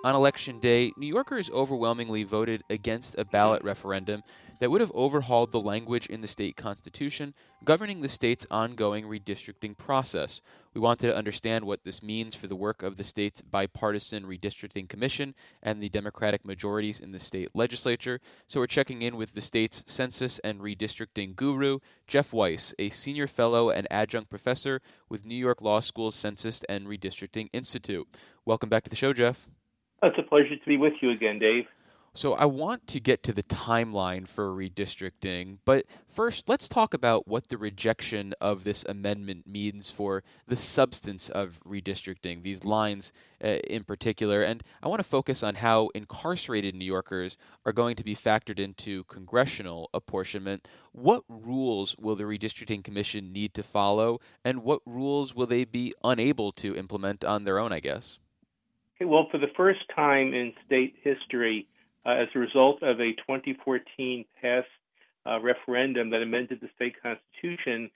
On Election Day, New Yorkers overwhelmingly voted against a ballot referendum that would have overhauled the language in the state constitution governing the state's ongoing redistricting process. We wanted to understand what this means for the work of the state's bipartisan redistricting commission and the Democratic majorities in the state legislature, so we're checking in with the state's census and redistricting guru, Jeff Weiss, a senior fellow and adjunct professor with New York Law School's Census and Redistricting Institute. Welcome back to the show, Jeff. It's a pleasure to be with you again, Dave. So I want to get to the timeline for redistricting, but first let's talk about what the rejection of this amendment means for the substance of redistricting, these lines in particular. And I want to focus on how incarcerated New Yorkers are going to be factored into congressional apportionment. What rules will the Redistricting Commission need to follow, and what rules will they be unable to implement on their own, I guess? Okay, well, for the first time in state history, as a result of a 2014 passed referendum that amended the state constitution,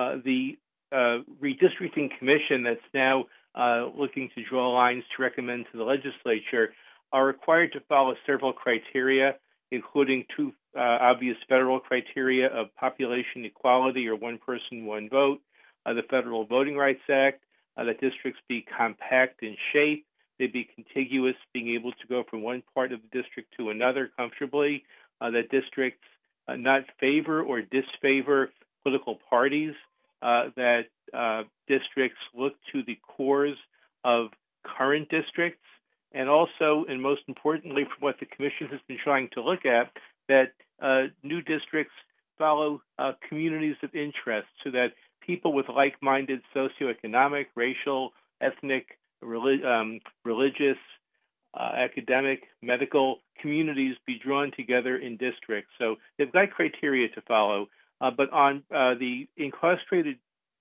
the redistricting commission that's now looking to draw lines to recommend to the legislature are required to follow several criteria, including two obvious federal criteria of population equality, or one person, one vote, the Federal Voting Rights Act, that districts be compact in shape, they be contiguous, being able to go from one part of the district to another comfortably, that districts not favor or disfavor political parties, that districts look to the cores of current districts, and also, and most importantly, from what the Commission has been trying to look at, that new districts follow communities of interest so that people with like-minded socioeconomic, racial, ethnic, religious, academic, medical communities be drawn together in districts. So they've got criteria to follow. But on the incarcerated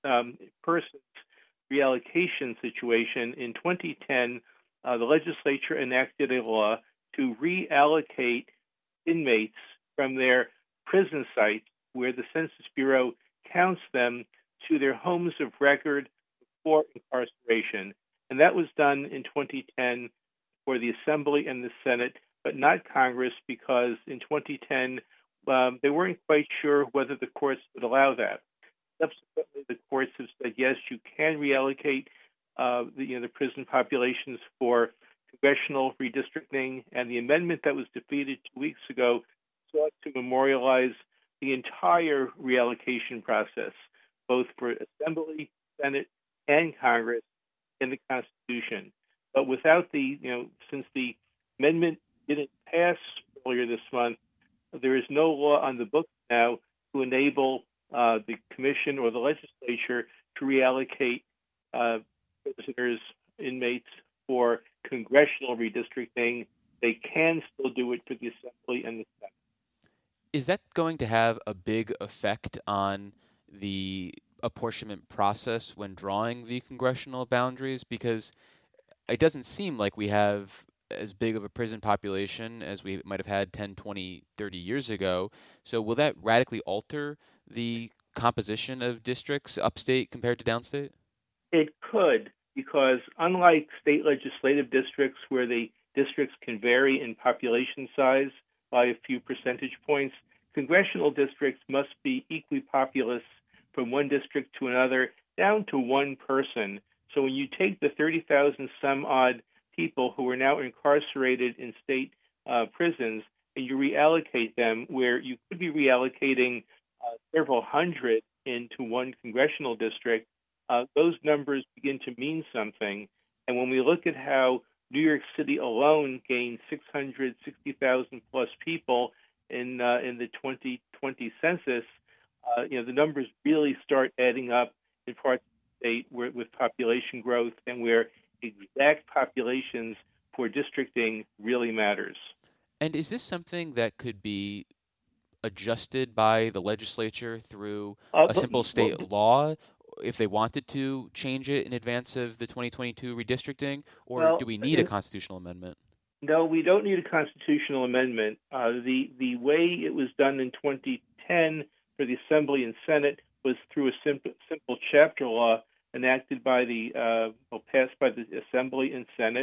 persons reallocation situation, in 2010, the legislature enacted a law to reallocate inmates from their prison sites, where the Census Bureau counts them, to their homes of record before incarceration. And that was done in 2010 for the Assembly and the Senate, but not Congress, because in 2010 they weren't quite sure whether the courts would allow that. Subsequently, the courts have said, yes, you can reallocate the prison populations for congressional redistricting, and the amendment that was defeated 2 weeks ago sought to memorialize the entire reallocation process, both for Assembly, Senate, and Congress, in the Constitution. But without since the amendment didn't pass earlier this month, there is no law on the books now to enable the Commission or the legislature to reallocate prisoners, inmates for congressional redistricting. They can still do it for the Assembly and the Senate. Is that going to have a big effect on the apportionment process when drawing the congressional boundaries? Because it doesn't seem like we have as big of a prison population as we might have had 10, 20, 30 years ago. So will that radically alter the composition of districts upstate compared to downstate? It could, because unlike state legislative districts, where the districts can vary in population size by a few percentage points, congressional districts must be equally populous from one district to another, down to one person. So when you take the 30,000 some odd people who are now incarcerated in state prisons, and you reallocate them, where you could be reallocating several hundred into one congressional district, those numbers begin to mean something. And when we look at how New York City alone gained 660,000 plus people in the 2020 census, the numbers really start adding up in parts of the state with population growth, and where exact populations for districting really matters. And is this something that could be adjusted by the legislature through a simple state law if they wanted to change it in advance of the 2022 redistricting, or do we need a constitutional amendment? No, we don't need a constitutional amendment. The way it was done in 2010 for the Assembly and Senate was through a simple chapter law enacted by passed by the Assembly and Senate,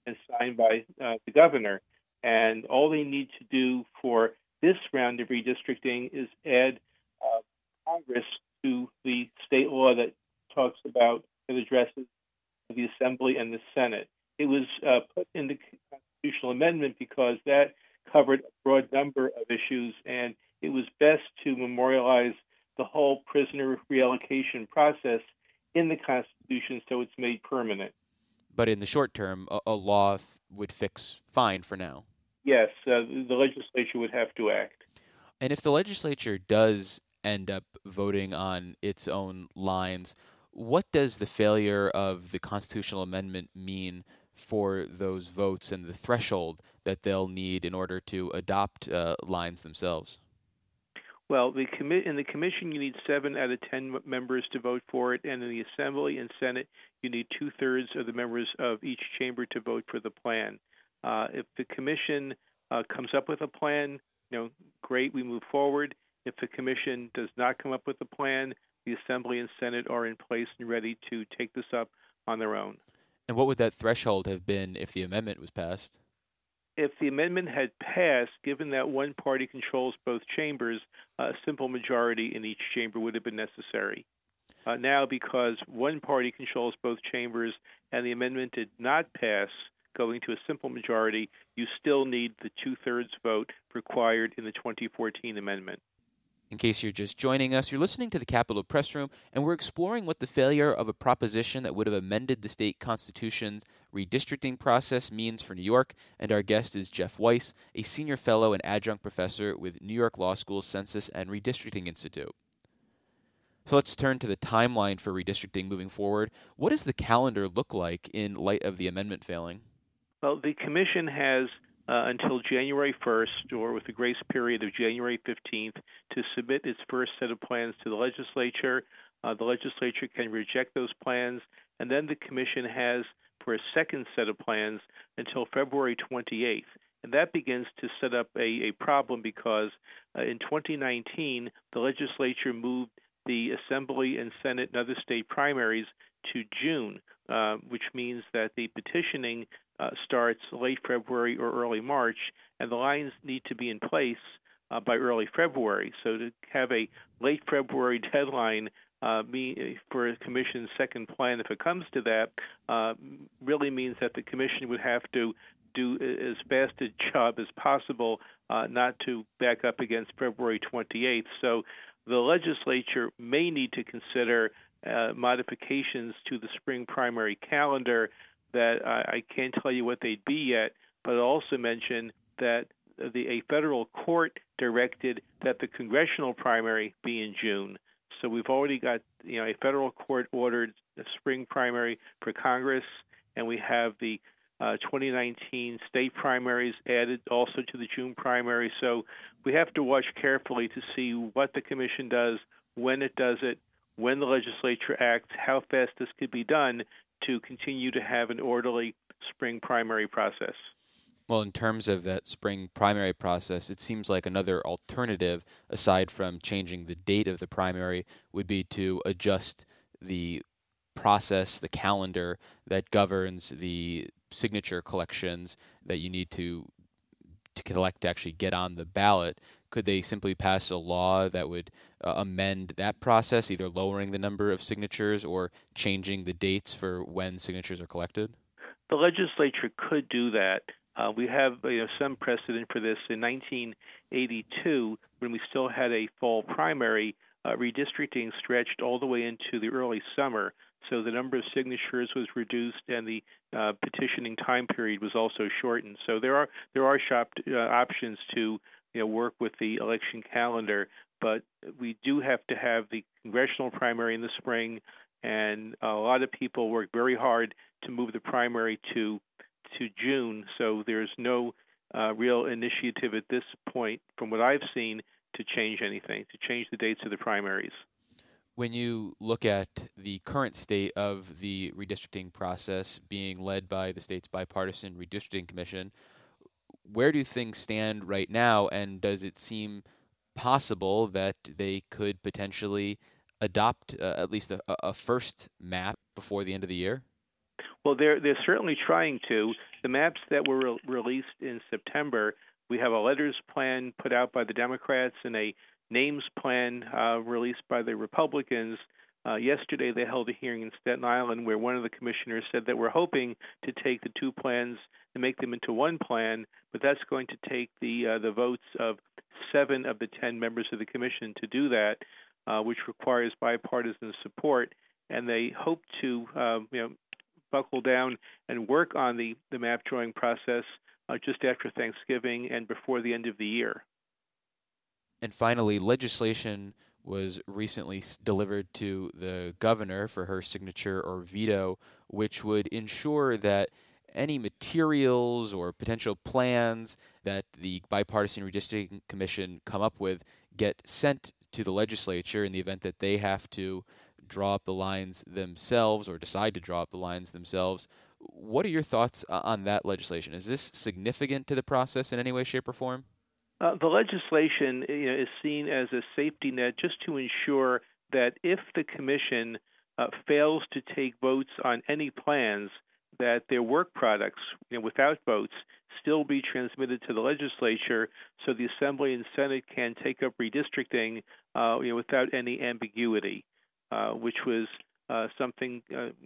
and signed by the governor. And all they need to do for this round of redistricting is add Congress to the state law that talks about and addresses the Assembly and the Senate. It was put in the constitutional amendment because that covered a broad number of issues, and it was best to memorialize the whole prisoner reallocation process in the Constitution so it's made permanent. But in the short term, a law would fix fine for now. Yes, the legislature would have to act. And if the legislature does end up voting on its own lines, what does the failure of the constitutional amendment mean for those votes and the threshold that they'll need in order to adopt lines themselves? Well, in the commission, you need 7 out of 10 members to vote for it, and in the Assembly and Senate, you need 2/3 of the members of each chamber to vote for the plan. If the commission comes up with a plan, great, we move forward. If the commission does not come up with a plan, the Assembly and Senate are in place and ready to take this up on their own. And what would that threshold have been if the amendment was passed? If the amendment had passed, given that one party controls both chambers, a simple majority in each chamber would have been necessary. Now, because one party controls both chambers and the amendment did not pass, going to a simple majority, you still need the 2/3 vote required in the 2014 amendment. In case you're just joining us, you're listening to the Capitol Press Room, and we're exploring what the failure of a proposition that would have amended the state constitution's redistricting process means for New York, and our guest is Jeff Weiss, a senior fellow and adjunct professor with New York Law School's Census and Redistricting Institute. So let's turn to the timeline for redistricting moving forward. What does the calendar look like in light of the amendment failing? Well, the commission has until January 1st, or with a grace period of January 15th, to submit its first set of plans to the legislature. The legislature can reject those plans, and then the commission has, for a second set of plans, until February 28th. And that begins to set up a problem because in 2019, the legislature moved the Assembly and Senate and other state primaries to June, which means that the petitioning starts late February or early March, and the lines need to be in place by early February. So to have a late February deadline for a commission's second plan, if it comes to that, really means that the commission would have to do as fast a job as possible not to back up against February 28th. So the legislature may need to consider modifications to the spring primary calendar that I can't tell you what they'd be yet, but I'll also mention that a federal court directed that the congressional primary be in June. So we've already got a federal court ordered a spring primary for Congress, and we have the 2019 state primaries added also to the June primary. So we have to watch carefully to see what the commission does, when it does it, when the legislature acts, how fast this could be done to continue to have an orderly spring primary process. Well, in terms of that spring primary process, it seems like another alternative, aside from changing the date of the primary, would be to adjust the process, the calendar that governs the signature collections that you need to collect to actually get on the ballot. Could they simply pass a law that would amend that process, either lowering the number of signatures or changing the dates for when signatures are collected? The legislature could do that. We have some precedent for this. In 1982, when we still had a fall primary, redistricting stretched all the way into the early summer, so the number of signatures was reduced and the petitioning time period was also shortened. So there are options to work with the election calendar, but we do have to have the congressional primary in the spring, and a lot of people work very hard to move the primary to June. So there's no real initiative at this point, from what I've seen, to change anything, to change the dates of the primaries. When you look at the current state of the redistricting process being led by the state's bipartisan redistricting commission, where do things stand right now, and does it seem possible that they could potentially adopt at least a first map before the end of the year? Well, they're certainly trying to. The maps that were released in September, we have a letters plan put out by the Democrats and a names plan released by the Republicans. Yesterday, they held a hearing in Staten Island where one of the commissioners said that we're hoping to take the two plans and make them into one plan, but that's going to take the votes of 7 of the 10 members of the commission to do that, which requires bipartisan support. And they hope to, buckle down and work on the map drawing process just after Thanksgiving and before the end of the year. And finally, legislation was recently delivered to the governor for her signature or veto, which would ensure that any materials or potential plans that the Bipartisan Redistricting Commission come up with get sent to the legislature in the event that they have to draw up the lines themselves or decide to draw up the lines themselves. What are your thoughts on that legislation? Is this significant to the process in any way, shape, or form? The legislation is seen as a safety net just to ensure that if the commission fails to take votes on any plans, that their work products, without votes, still be transmitted to the legislature so the Assembly and Senate can take up redistricting without any ambiguity, which was something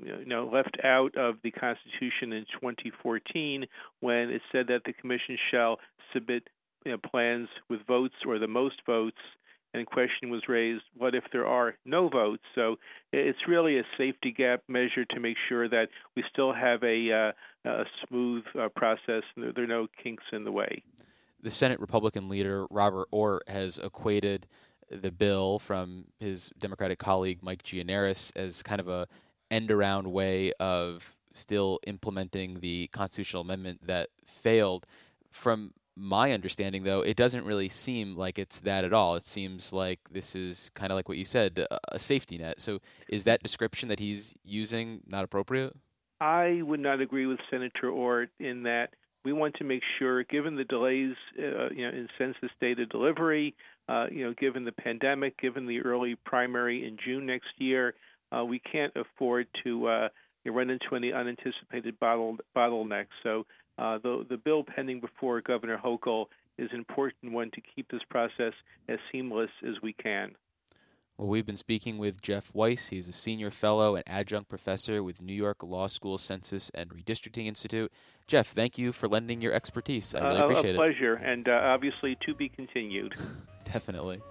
left out of the Constitution in 2014 when it said that the commission shall submit plans with votes or the most votes, and question was raised, what if there are no votes? So it's really a safety gap measure to make sure that we still have a smooth process and there are no kinks in the way. The Senate Republican leader, Robert Orr, has equated the bill from his Democratic colleague, Mike Gianaris, as kind of a end-around way of still implementing the constitutional amendment that failed. From my understanding, though, it doesn't really seem like it's that at all. It seems like this is kind of like what you said, a safety net. So is that description that he's using not appropriate? I would not agree with Senator Orr in that we want to make sure, given the delays in census data delivery, given the pandemic, given the early primary in June next year, we can't afford to run into any unanticipated bottlenecks. So the bill pending before Governor Hochul is an important one to keep this process as seamless as we can. Well, we've been speaking with Jeff Weiss. He's a senior fellow and adjunct professor with New York Law School Census and Redistricting Institute. Jeff, thank you for lending your expertise. I really appreciate it. A pleasure, and obviously to be continued. Definitely.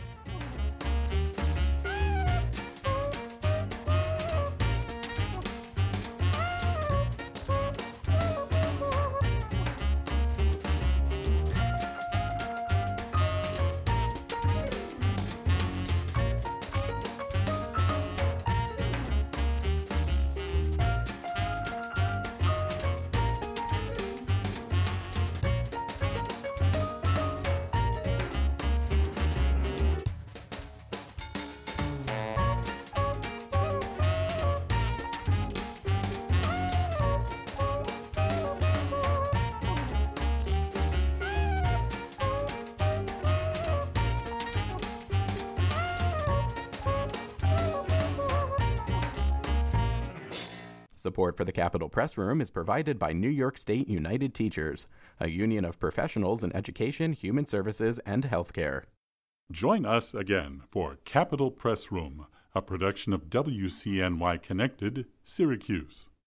Support for the Capitol Press Room is provided by New York State United Teachers, a union of professionals in education, human services, and healthcare. Join us again for Capitol Press Room, a production of WCNY Connected, Syracuse.